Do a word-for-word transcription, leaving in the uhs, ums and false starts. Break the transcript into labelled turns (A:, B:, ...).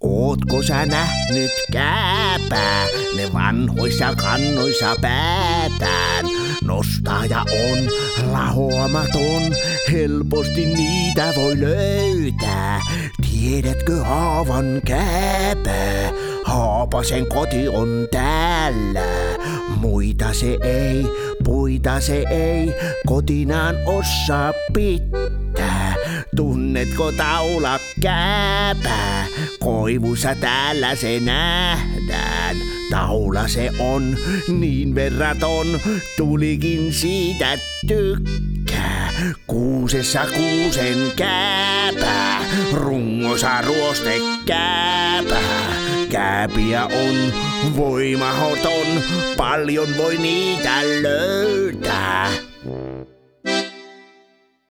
A: Ootko sä nähnyt kääpää? Ne vanhoissa kannoissa päätään nostaa ja on lahoamaton. Helposti niitä voi löytää. Tiedätkö haavan kääpää? Haapasen koti on täällä. Muita se ei, puita se ei, kotinaan osaa pitää. Tunnetko taula kääpää? Koivussa täällä se nähdään. Taula se on niin verraton, tulikin siitä tykkää. Kuusessa kuusen kääpää, rungossa ruoste kääpää. Kääpiä on voimahoton, paljon voi niitä löytää.